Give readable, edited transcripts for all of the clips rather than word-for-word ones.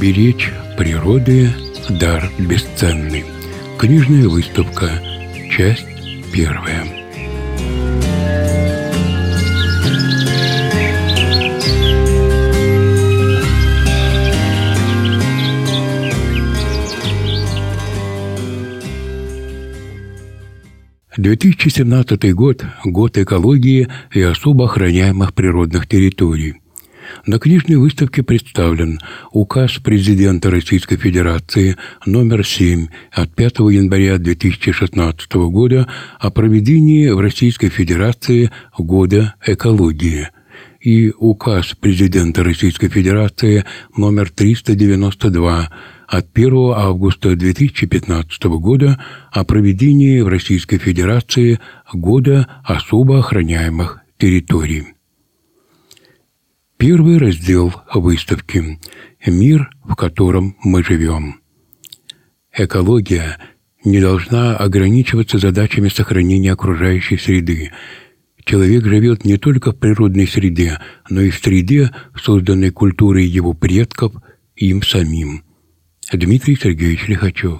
Беречь природы дар бесценный. Книжная выставка. Часть первая. «2017 год – год экологии и особо охраняемых природных территорий. На книжной выставке представлен указ президента Российской Федерации номер 7 от 5 января 2016 года о проведении в Российской Федерации Года экологии и указ президента Российской Федерации номер 392 от 1 августа 2015 года о проведении в Российской Федерации Года особо охраняемых территорий. Первый раздел выставки «Мир, в котором мы живем». Экология не должна ограничиваться задачами сохранения окружающей среды. Человек живет не только в природной среде, но и в среде, созданной культурой его предков, им самим. Дмитрий Сергеевич Лихачев.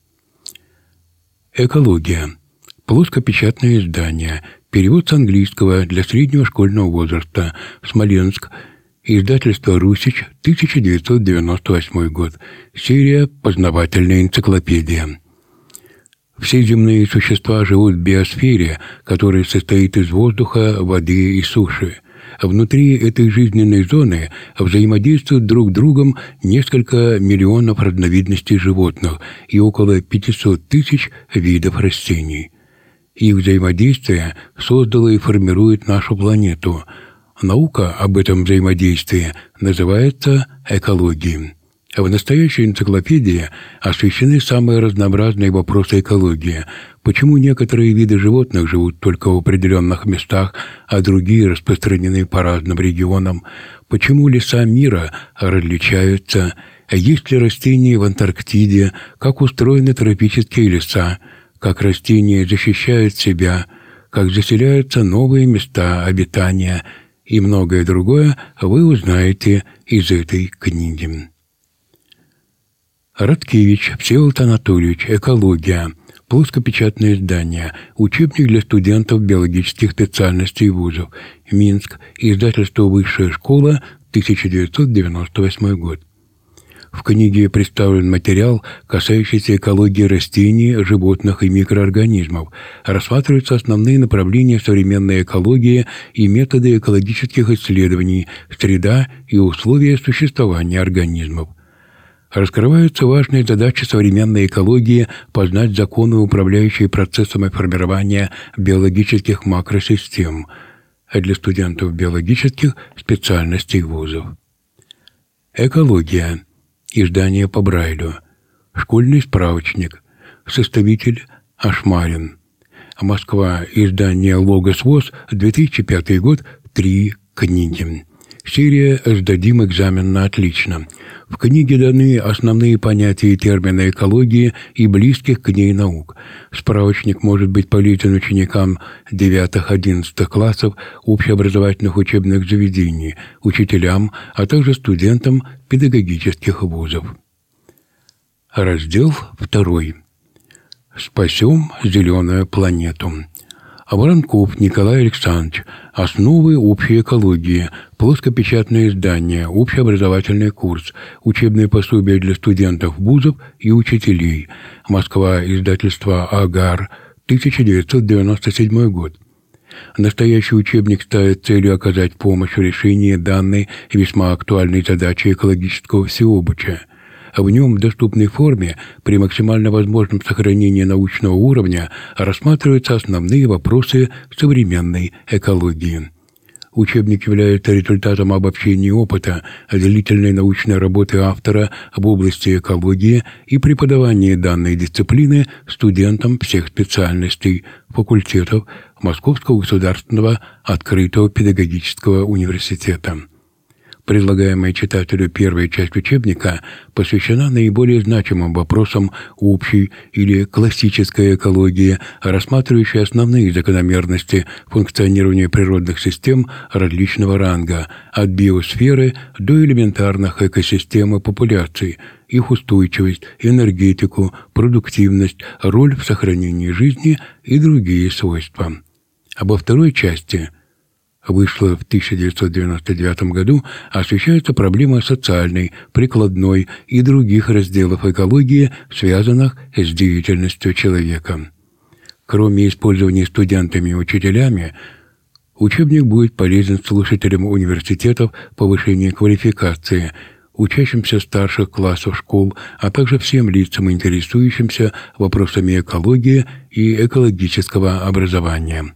Экология. Плоскопечатное издание. Перевод с английского для среднего школьного возраста. Смоленск. Издательство «Русич», 1998 год. Серия «Познавательная энциклопедия». Все земные существа живут в биосфере, которая состоит из воздуха, воды и суши. Внутри этой жизненной зоны взаимодействуют друг с другом несколько миллионов разновидностей животных и около 500 тысяч видов растений. Их взаимодействие создало и формирует нашу планету. Наука об этом взаимодействии называется экологией. В настоящей энциклопедии освещены самые разнообразные вопросы экологии. Почему некоторые виды животных живут только в определенных местах, а другие распространены по разным регионам? Почему леса мира различаются? Есть ли растения в Антарктиде? Как устроены тропические леса? Как растения защищают себя? Как заселяются новые места обитания? И многое другое вы узнаете из этой книги. Радкевич Всеволод Анатольевич. Экология. Плоскопечатное издание. Учебник для студентов биологических специальностей вузов. Минск. Издательство «Высшая школа», 1998 год. В книге представлен материал, касающийся экологии растений, животных и микроорганизмов. Рассматриваются основные направления современной экологии и методы экологических исследований, среда и условия существования организмов. Раскрываются важные задачи современной экологии познать законы, управляющие процессами формирования биологических макросистем для студентов биологических специальностей вузов. Экология. Издание по Брайлю. Школьный справочник. Составитель Ашмарин. Москва. Издание «Логос ВОЗ», 2005 год. 3 книги. Серия «Сдадим экзамен на отлично». В книге даны основные понятия и термины экологии и близких к ней наук. Справочник может быть полезен ученикам 9-11 классов общеобразовательных учебных заведений, учителям, а также студентам педагогических вузов. Раздел 2. «Спасем зеленую планету». Воронков Николай Александрович. Основы общей экологии. Плоскопечатное издание. Общеобразовательный курс. Учебное пособие для студентов вузов и учителей. Москва. Издательство «Агар», 1997 год. Настоящий учебник ставит целью оказать помощь в решении данной весьма актуальной задачи экологического всеобучия. В нем в доступной форме, при максимально возможном сохранении научного уровня, рассматриваются основные вопросы современной экологии. Учебник является результатом обобщения опыта, длительной научной работы автора в области экологии и преподавания данной дисциплины студентам всех специальностей, факультетов Московского государственного открытого педагогического университета. Предлагаемая читателю первая часть учебника посвящена наиболее значимым вопросам общей или классической экологии, рассматривающей основные закономерности функционирования природных систем различного ранга, от биосферы до элементарных экосистем и популяций, их устойчивость, энергетику, продуктивность, роль в сохранении жизни и другие свойства. Во второй части вышла в 1999 году, освещается проблема социальной, прикладной и других разделов экологии, связанных с деятельностью человека. Кроме использования студентами и учителями, учебник будет полезен слушателям университетов повышения квалификации, учащимся старших классов школ, а также всем лицам, интересующимся вопросами экологии и экологического образования.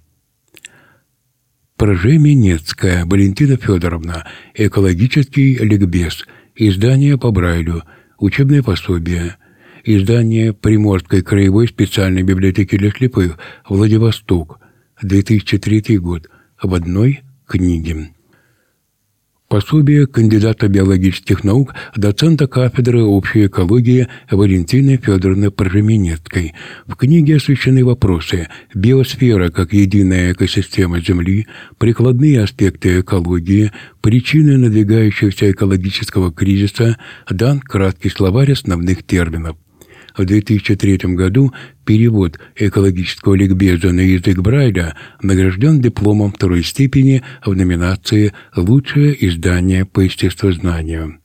Пржеменецкая Валентина Федоровна. Экологический ликбез. Издание по Брайлю. Учебное пособие. Издание Приморской краевой специальной библиотеки для слепых. Владивосток. 2003 год. В одной книге. Пособие кандидата биологических наук, доцента кафедры общей экологии Валентины Федоровны Пржеменецкой. В книге освещены вопросы биосфера как единая экосистема Земли, прикладные аспекты экологии, причины надвигающегося экологического кризиса, дан краткий словарь основных терминов. В 2003 году перевод экологического ликбеза на язык Брайля награжден дипломом второй степени в номинации «Лучшее издание по естествознанию».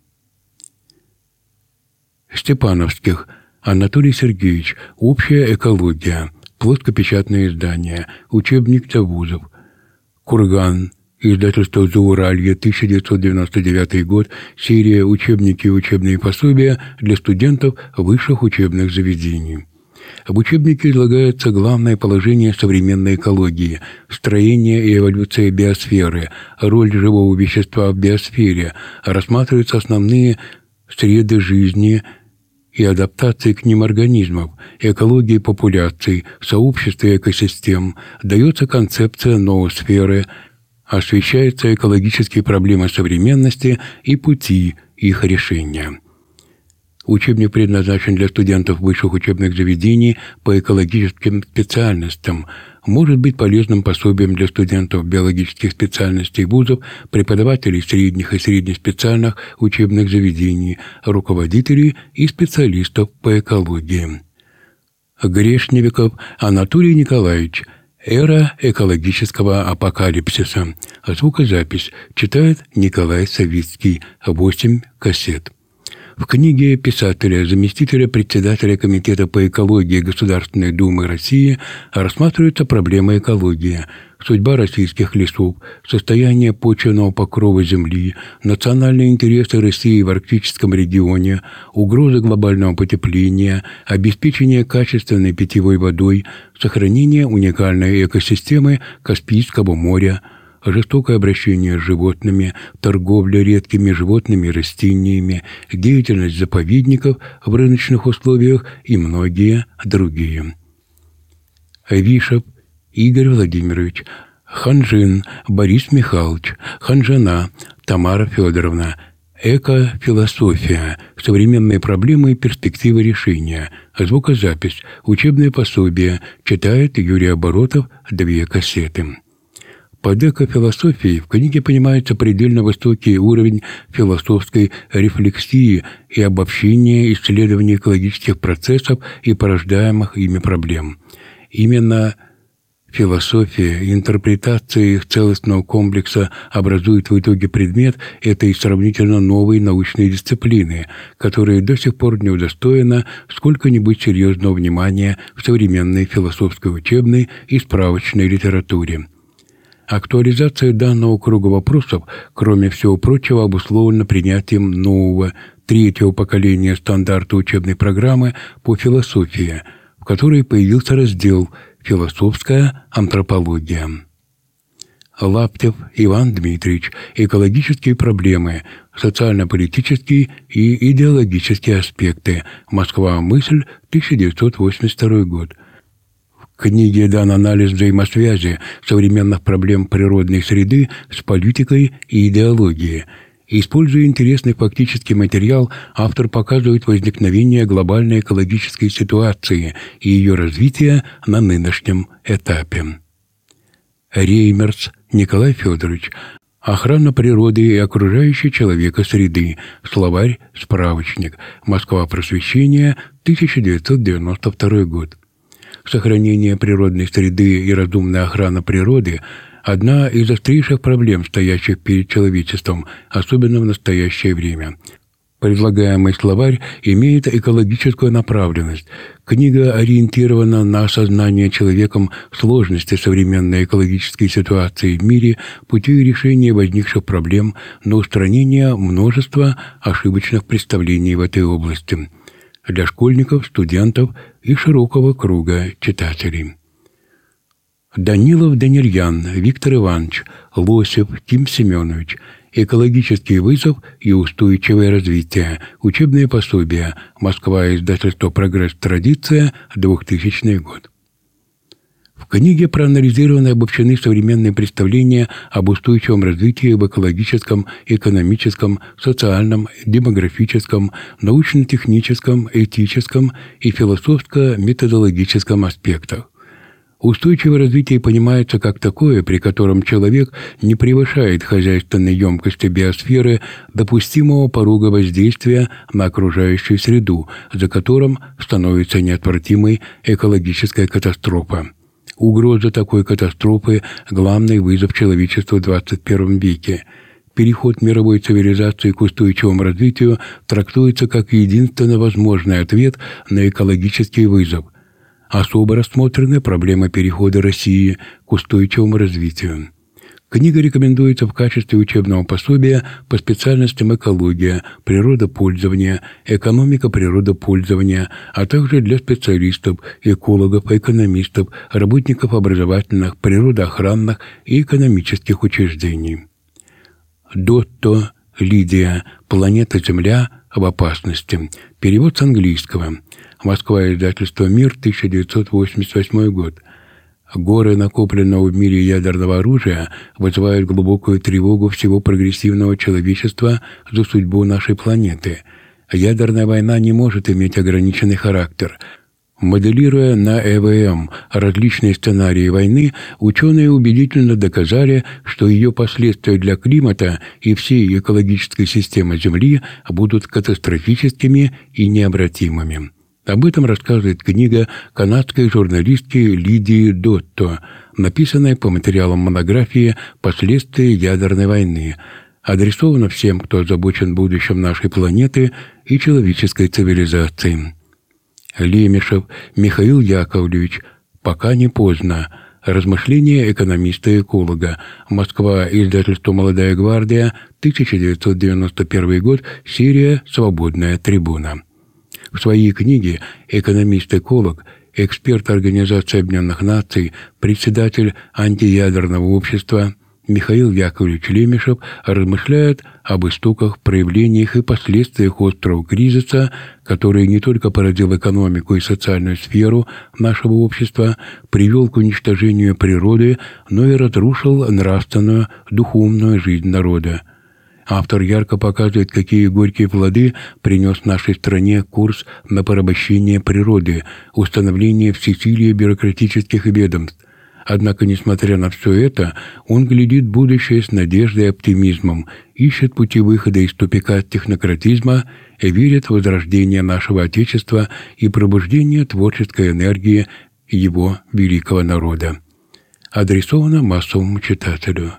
Степановских Анатолий Сергеевич. Общая экология. Плоскопечатное издание. Учебник для вузов. Курган. Издательство «Зауралье», 1999 год, серия «Учебники и учебные пособия для студентов высших учебных заведений». В учебнике излагается главное положение современной экологии, строение и эволюция биосферы, роль живого вещества в биосфере, рассматриваются основные среды жизни и адаптации к ним организмов, экологии популяций, сообщества экосистем, дается концепция ноосферы, освещаются экологические проблемы современности и пути их решения. Учебник предназначен для студентов высших учебных заведений по экологическим специальностям, может быть полезным пособием для студентов биологических специальностей вузов, преподавателей средних и среднеспециальных учебных заведений, руководителей и специалистов по экологии. Грешневиков Анатолий Николаевич. Эра экологического апокалипсиса. Звукозапись. Читает Николай Савицкий. 8 кассет. В книге писателя, заместителя председателя Комитета по экологии Государственной Думы России рассматривается проблема экологии, судьба российских лесов, состояние почвенного покрова Земли, национальные интересы России в арктическом регионе, угрозы глобального потепления, обеспечение качественной питьевой водой, сохранение уникальной экосистемы Каспийского моря, жестокое обращение с животными, торговля редкими животными и растениями, деятельность заповедников в рыночных условиях и многие другие. Вишев Игорь Владимирович. Ханжин Борис Михайлович. Ханжина Тамара Федоровна. Экофилософия. Современные проблемы и перспективы решения. Звукозапись. Учебное пособие. Читает Юрий Оборотов. 2 кассеты. Под экофилософией в книге понимается предельно высокий уровень философской рефлексии и обобщения исследований экологических процессов и порождаемых ими проблем. Именно философия и интерпретация их целостного комплекса образуют в итоге предмет этой сравнительно новой научной дисциплины, которая до сих пор не удостоена сколько-нибудь серьезного внимания в современной философской учебной и справочной литературе. Актуализация данного круга вопросов, кроме всего прочего, обусловлена принятием нового, 3-го поколения стандарта учебной программы по философии, в которой появился раздел «Философская антропология». Лаптев Иван Дмитриевич. Экологические проблемы, социально-политические и идеологические аспекты. Москва-Мысль, 1982 год. В книге дан анализ взаимосвязи современных проблем природной среды с политикой и идеологией. Используя интересный фактический материал, автор показывает возникновение глобальной экологической ситуации и ее развитие на нынешнем этапе. Реймерс Николай Федорович. Охрана природы и окружающей человека среды. Словарь, справочник. Москва. Просвещение. 1992 год. Сохранение природной среды и разумная охрана природы – одна из острейших проблем, стоящих перед человечеством, особенно в настоящее время. Предлагаемый словарь имеет экологическую направленность. Книга ориентирована на осознание человеком сложности современной экологической ситуации в мире путем решения возникших проблем, на устранение множества ошибочных представлений в этой области для школьников, студентов и широкого круга читателей. Данилов Данильян Виктор Иванович, Лосев Тим Семенович. Экологический вызов и устойчивое развитие. Учебные пособия. Москва. Издательство «Прогресс. Традиция», 2000 год. В книге проанализированы и обобщены современные представления об устойчивом развитии в экологическом, экономическом, социальном, демографическом, научно-техническом, этическом и философско-методологическом аспектах. Устойчивое развитие понимается как такое, при котором человек не превышает хозяйственной емкости биосферы допустимого порога воздействия на окружающую среду, за которым становится неотвратимой экологическая катастрофа. Угроза такой катастрофы – главный вызов человечеству в 21 веке. Переход мировой цивилизации к устойчивому развитию трактуется как единственно возможный ответ на экологический вызов. Особо рассмотрены проблемы перехода России к устойчивому развитию. Книга рекомендуется в качестве учебного пособия по специальностям экология, природопользование, экономика природопользования, а также для специалистов, экологов, экономистов, работников образовательных, природоохранных и экономических учреждений. Дотто Лидия. Планета Земля в опасности. Перевод с английского. Москва. Издательство «Мир», 1988 год. Горы накопленного в мире ядерного оружия вызывают глубокую тревогу всего прогрессивного человечества за судьбу нашей планеты. Ядерная война не может иметь ограниченный характер. Моделируя на ЭВМ различные сценарии войны, ученые убедительно доказали, что ее последствия для климата и всей экологической системы Земли будут катастрофическими и необратимыми. Об этом рассказывает книга канадской журналистки Лидии Дотто, написанная по материалам монографии «Последствия ядерной войны», адресована всем, кто озабочен будущим нашей планеты и человеческой цивилизации. Лемешев Михаил Яковлевич. «Пока не поздно. Размышления экономиста-эколога». Москва. Издательство «Молодая гвардия», 1991 год. Серия «Свободная трибуна». В своей книге экономист-эколог, эксперт Организации Объединенных Наций, председатель антиядерного общества Михаил Яковлевич Лемешев размышляет об истоках, проявлениях и последствиях острого кризиса, который не только породил экономику и социальную сферу нашего общества, привел к уничтожению природы, но и разрушил нравственную, духовную жизнь народа. Автор ярко показывает, какие горькие плоды принес нашей стране курс на порабощение природы, установление всесилия бюрократических ведомств. Однако, несмотря на все это, он глядит в будущее с надеждой и оптимизмом, ищет пути выхода из тупика технократизма и верит в возрождение нашего Отечества и пробуждение творческой энергии его великого народа. Адресовано массовому читателю.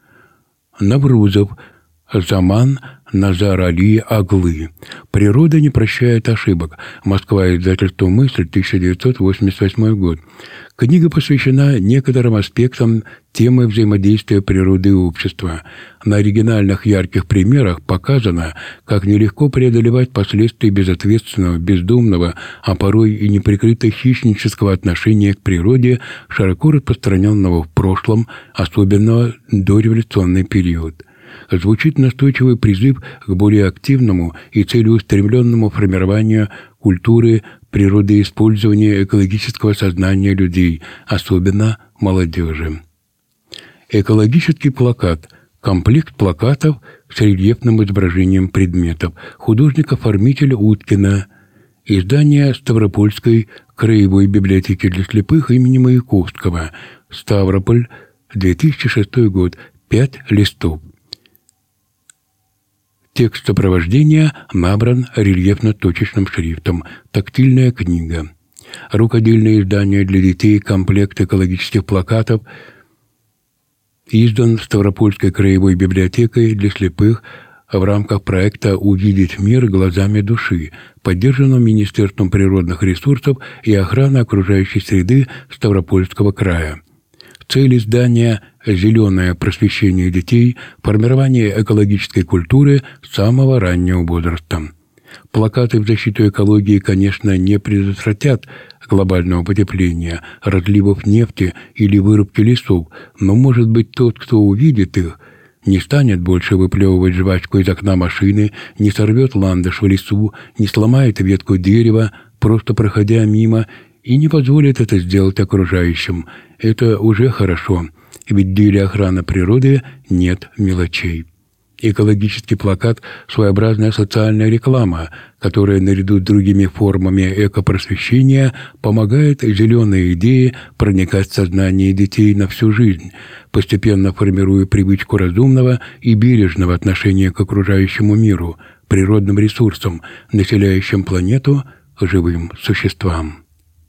Наврузов Заман Назар Али Аглы. «Природа не прощает ошибок». Москва. Издательство «Мысль», 1988 год. Книга посвящена некоторым аспектам темы взаимодействия природы и общества. На оригинальных ярких примерах показано, как нелегко преодолевать последствия безответственного, бездумного, а порой и неприкрыто хищнического отношения к природе, широко распространенного в прошлом, особенно дореволюционный период. Звучит настойчивый призыв к более активному и целеустремленному формированию культуры природоиспользования, экологического сознания людей, особенно молодежи. Экологический плакат. Комплект плакатов с рельефным изображением предметов. Художник-оформитель Уткина. Издание Ставропольской краевой библиотеки для слепых имени Маяковского. Ставрополь, 2006 год. 5 листов. Текст сопровождения набран рельефно-точечным шрифтом. Тактильная книга. Рукодельное издание для детей, комплект экологических плакатов, издан Ставропольской краевой библиотекой для слепых в рамках проекта «Увидеть мир глазами души», поддержанного Министерством природных ресурсов и охраны окружающей среды Ставропольского края. Цель издания – зеленое просвещение детей, формирование экологической культуры с самого раннего возраста. Плакаты в защиту экологии, конечно, не предотвратят глобального потепления, разливов нефти или вырубки лесов, но, может быть, тот, кто увидит их, не станет больше выплевывать жвачку из окна машины, не сорвет ландыш в лесу, не сломает ветку дерева, просто проходя мимо, и не позволит это сделать окружающим. Это уже хорошо, ведь в деле охраны природы нет мелочей. Экологический плакат – своеобразная социальная реклама, которая наряду с другими формами экопросвещения помогает зеленой идее проникать в сознание детей на всю жизнь, постепенно формируя привычку разумного и бережного отношения к окружающему миру, природным ресурсам, населяющим планету, живым существам.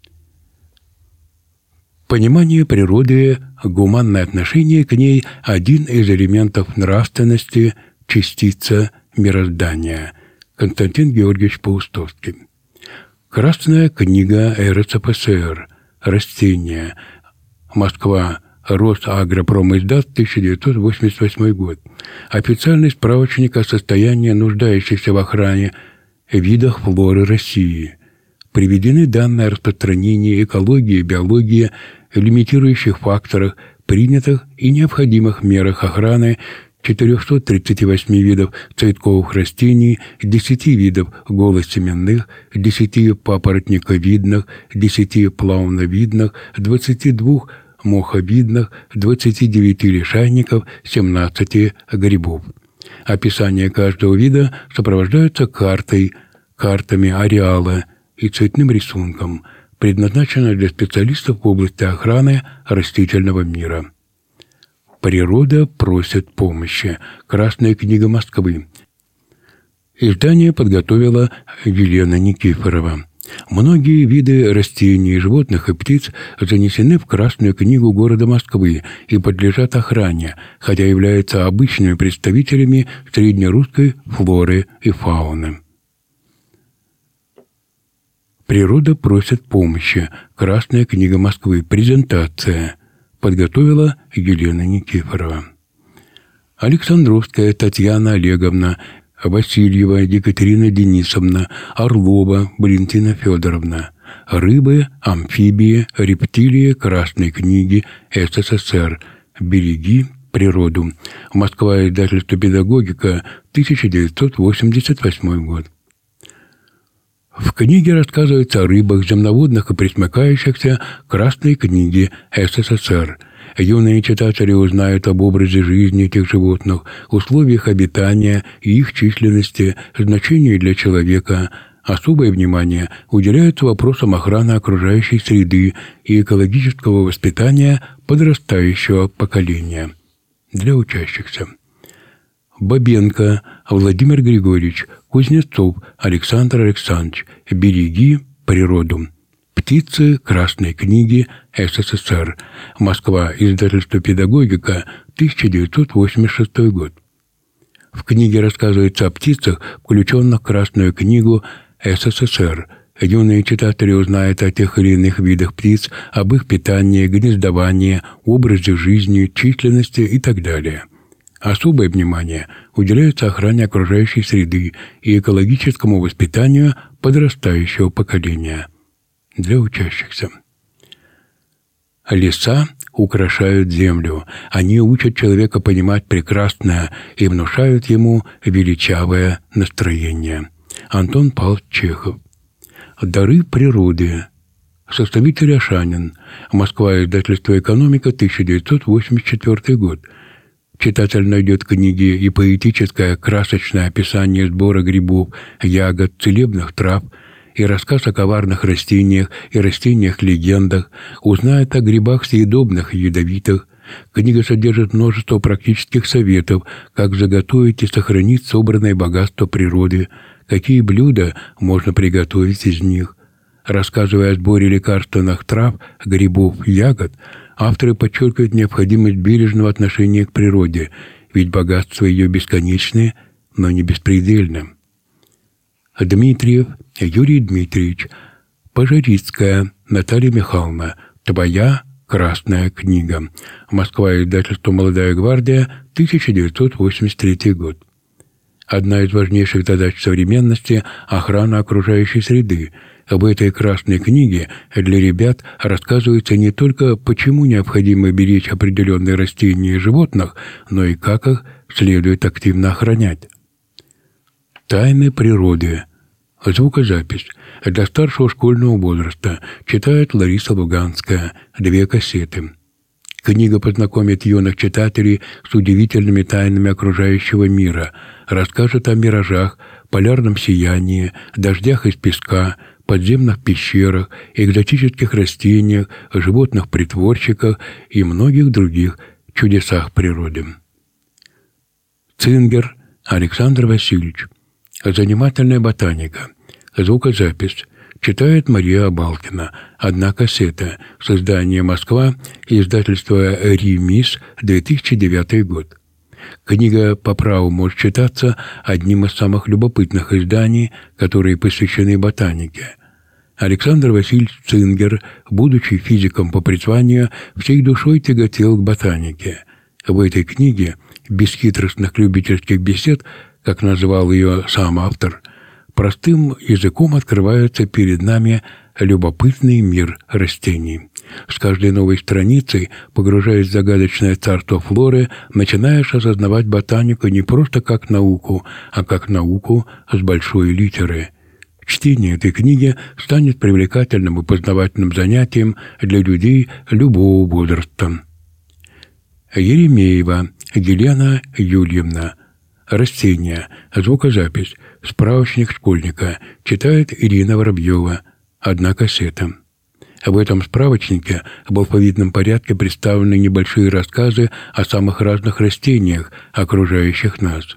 Понимание природы, гуманное отношение к ней – один из элементов нравственности, частица мироздания. Константин Георгиевич Паустовский. Красная книга РСФСР. Растения. Москва. Росагропромиздат, 1988 год. Официальный справочник о состоянии нуждающихся в охране видах флоры России. Приведены данные о распространении экологии, биологии, лимитирующих факторах, принятых и необходимых мерах охраны 438 видов цветковых растений, 10 видов голосеменных, 10 папоротниковидных, 10 плавновидных, 22 моховидных, 29 лишайников, 17 грибов. Описание каждого вида сопровождается картами ареала и цветным рисунком, предназначена для специалистов в области охраны растительного мира. Природа просит помощи. Красная книга Москвы. Издание подготовила Елена Никифорова. Многие виды растений, животных и птиц занесены в Красную книгу города Москвы и подлежат охране, хотя являются обычными представителями среднерусской флоры и фауны. Природа просит помощи. Красная книга Москвы. Презентация. Подготовила Елена Никифорова. Александровская Татьяна Олеговна, Васильева Екатерина Денисовна, Орлова Валентина Федоровна. Рыбы, амфибии, рептилии Красной книги СССР. Береги природу. Москва. Издательство «Педагогика», 1988 год. В книге рассказывается о рыбах, земноводных и пресмыкающихся Красной книги СССР. Юные читатели узнают об образе жизни этих животных, условиях обитания и их численности, значении для человека. Особое внимание уделяется вопросам охраны окружающей среды и экологического воспитания подрастающего поколения. Для учащихся. Бабенко Владимир Григорьевич, Кузнецов Александр Александрович. Береги природу. Птицы Красной книги СССР. Москва. Издательство «Педагогика», 1986 год. В книге рассказывается о птицах, включенных в Красную книгу СССР. Юные читатели узнают о тех или иных видах птиц, об их питании, гнездовании, образе жизни, численности и так далее. Особое внимание уделяется охране окружающей среды и экологическому воспитанию подрастающего поколения. Для учащихся. Леса украшают землю. Они учат человека понимать прекрасное и внушают ему величавое настроение. Антон Павлович Чехов. Дары природы. Составитель Ашанин. Москва. Издательство «Экономика», 1984 год. Читатель найдет в книге и поэтическое красочное описание сбора грибов, ягод, целебных трав, и рассказ о коварных растениях и растениях-легендах, узнает о грибах съедобных и ядовитых. Книга содержит множество практических советов, как заготовить и сохранить собранное богатство природы, какие блюда можно приготовить из них. Рассказывая о сборе лекарственных трав, грибов, ягод, авторы подчеркивают необходимость бережного отношения к природе, ведь богатство ее бесконечное, но не беспредельно. Дмитриев Юрий Дмитриевич. Пожарицкая Наталья Михайловна. Твоя красная книга. Москва, издательство «Молодая гвардия», 1983 год. Одна из важнейших задач современности – охрана окружающей среды. В этой красной книге для ребят рассказывается не только, почему необходимо беречь определенные растения и животных, но и как их следует активно охранять. Тайны природы. Звукозапись. Для старшего школьного возраста. Читает Лариса Луганская. 2 кассеты. Книга познакомит юных читателей с удивительными тайнами окружающего мира, расскажет о миражах, полярном сиянии, дождях из песка, подземных пещерах, экзотических растениях, животных-притворщиках и многих других чудесах природы. Цингер Александр Васильевич. Занимательная ботаника. Звукозапись. Читает Мария Абалкина. 1 кассета. Создание «Москва», издательство «Римис», 2009 год. Книга по праву может считаться одним из самых любопытных изданий, которые посвящены ботанике. Александр Васильевич Цингер, будучи физиком по призванию, всей душой тяготел к ботанике. В этой книге бесхитростных любительских бесед, как назвал ее сам автор, простым языком открывается перед нами любопытный мир растений. С каждой новой страницей, погружаясь в загадочное царство флоры, начинаешь осознавать ботанику не просто как науку, а как науку с большой литеры. Чтение этой книги станет привлекательным и познавательным занятием для людей любого возраста. Еремеева Елена Юльевна. Растения. Звукозапись. Справочник школьника. Читает Ирина Воробьева. 1 кассета. В этом справочнике в алфавитном порядке представлены небольшие рассказы о самых разных растениях, окружающих нас.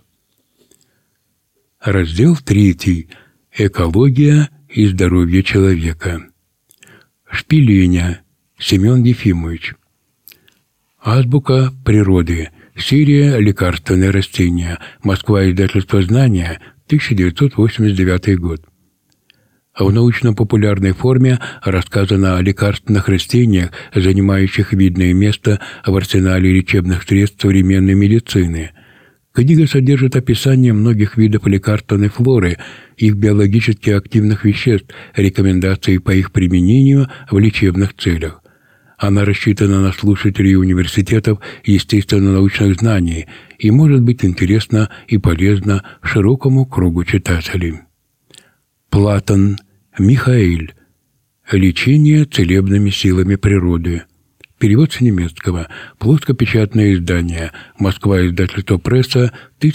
Раздел 3. Экология и здоровье человека. Шпиленя Семен Ефимович. Азбука природы. Серия «Лекарственные растения». Москва, издательство «Знания», 1989 год. В научно-популярной форме рассказано о лекарственных растениях, занимающих видное место в арсенале лечебных средств современной медицины. Книга содержит описание многих видов лекарственной флоры, их биологически активных веществ, рекомендации по их применению в лечебных целях. Она рассчитана на слушателей университетов естественно-научных знаний и может быть интересна и полезна широкому кругу читателей. Платон Михаил. Лечение целебными силами природы. Перевод с немецкого. Плоскопечатное издание. Москва, издательство «Пресса»,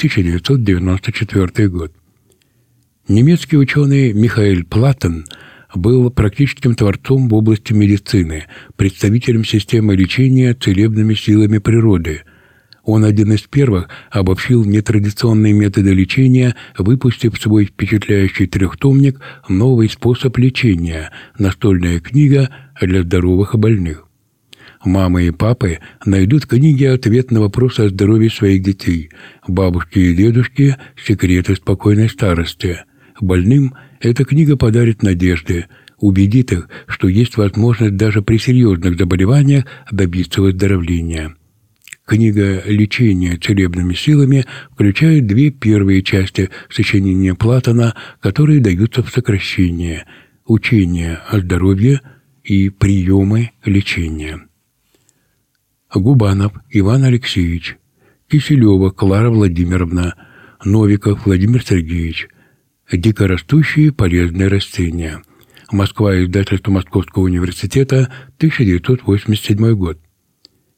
1994 год. Немецкий ученый Михаил Платон был практическим творцом в области медицины, представителем системы лечения целебными силами природы. Он один из первых обобщил нетрадиционные методы лечения, выпустив свой впечатляющий трехтомник «Новый способ лечения. Настольная книга для здоровых и больных». Мамы и папы найдут в книге ответ на вопрос о здоровье своих детей. Бабушки и дедушки – секреты спокойной старости. Больным эта книга подарит надежды, убедит их, что есть возможность даже при серьезных заболеваниях добиться выздоровления. Книга «Лечение целебными силами» включает 2 первые части сочинения Платона, которые даются в сокращении «Учение о здоровье» и «Приемы лечения». Губанов Иван Алексеевич. Киселева Клара Владимировна. Новиков Владимир Сергеевич. Дикорастущие полезные растения. Москва, издательство Московского университета, 1987 год.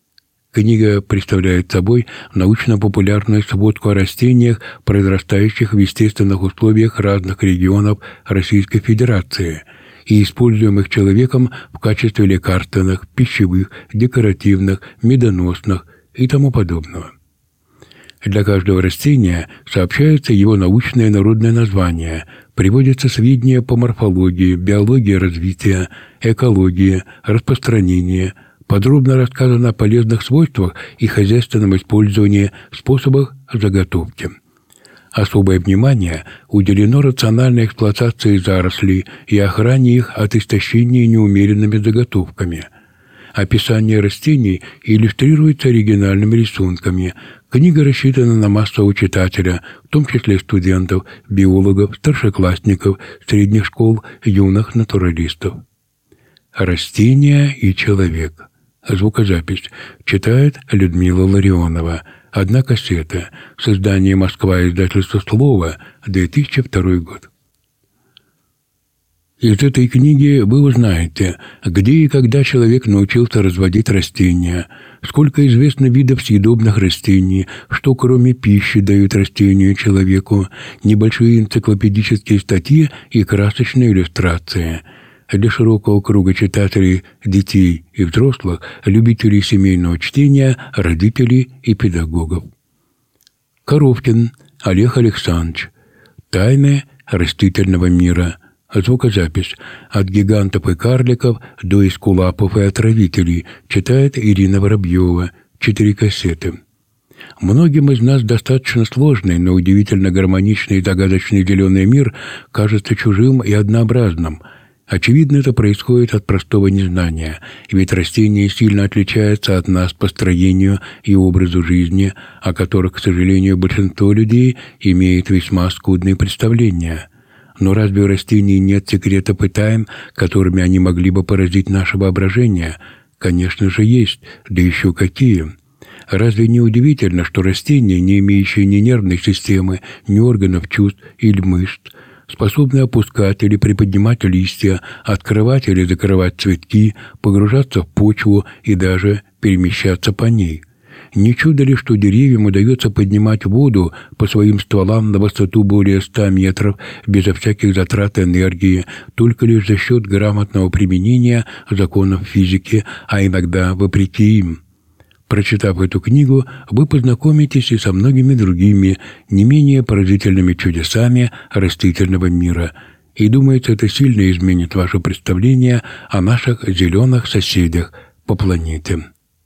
Книга представляет собой научно-популярную сводку о растениях, произрастающих в естественных условиях разных регионов Российской Федерации и используемых человеком в качестве лекарственных, пищевых, декоративных, медоносных и тому подобного. Для каждого растения сообщается его научное народное название, приводятся сведения по морфологии, биологии развития, экологии, распространению, подробно рассказано о полезных свойствах и хозяйственном использовании, способах заготовки. Особое внимание уделено рациональной эксплуатации зарослей и охране их от истощения неумеренными заготовками. Описание растений иллюстрируется оригинальными рисунками. Книга рассчитана на массового читателя, в том числе студентов, биологов, старшеклассников, средних школ, юных натуралистов. Растения и человек. Звукозапись. Читает Людмила Ларионова. Одна кассета. Создание «Москва», издательство «Слово», 2002 год. Из этой книги вы узнаете, где и когда человек научился разводить растения, сколько известно видов съедобных растений, что кроме пищи дают растению человеку, небольшие энциклопедические статьи и красочные иллюстрации. Для широкого круга читателей, детей и взрослых, любителей семейного чтения, родителей и педагогов. Коровкин Олег Александрович. Тайны растительного мира. Звукозапись. От гигантов и карликов до эскулапов и отравителей. Читает Ирина Воробьева. 4 кассеты. Многим из нас достаточно сложный, но удивительно гармоничный и загадочный зеленый мир кажется чужим и однообразным. Очевидно, это происходит от простого незнания, ведь растения сильно отличаются от нас по строению и образу жизни, о которых, к сожалению, большинство людей имеет весьма скудные представления. Но разве у растений нет секретов и тайн, которыми они могли бы поразить наше воображение? Конечно же, есть, да еще какие! Разве не удивительно, что растения, не имеющие ни нервной системы, ни органов чувств или мышц, способны опускать или приподнимать листья, открывать или закрывать цветки, погружаться в почву и даже перемещаться по ней? Не чудо ли, что деревьям удается поднимать воду по своим стволам на высоту более 100 метров безо всяких затрат энергии, только лишь за счет грамотного применения законов физики, а иногда вопреки им? Прочитав эту книгу, вы познакомитесь и со многими другими, не менее поразительными чудесами растительного мира. И, думается, это сильно изменит ваше представление о наших зеленых соседях по планете.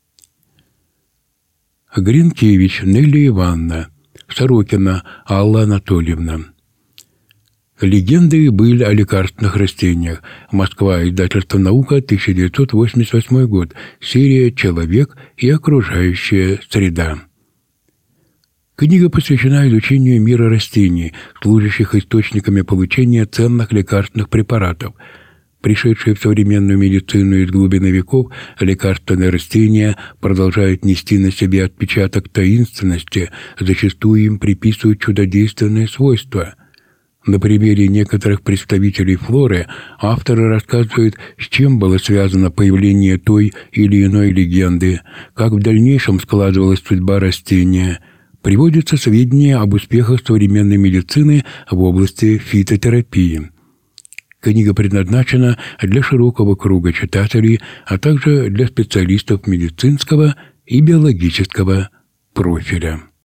Гринкевич Нелли Ивановна. Сорокина Алла Анатольевна. Легенды были о лекарственных растениях. Москва, издательство «Наука», 1988 год. Серия «Человек и окружающая среда». Книга посвящена изучению мира растений, служащих источниками получения ценных лекарственных препаратов. Пришедшие в современную медицину из глубины веков, лекарственные растения продолжают нести на себе отпечаток таинственности, зачастую им приписывают чудодейственные свойства. На примере некоторых представителей флоры авторы рассказывают, с чем было связано появление той или иной легенды, как в дальнейшем складывалась судьба растения. Приводятся сведения об успехах современной медицины в области фитотерапии. Книга предназначена для широкого круга читателей, а также для специалистов медицинского и биологического профиля.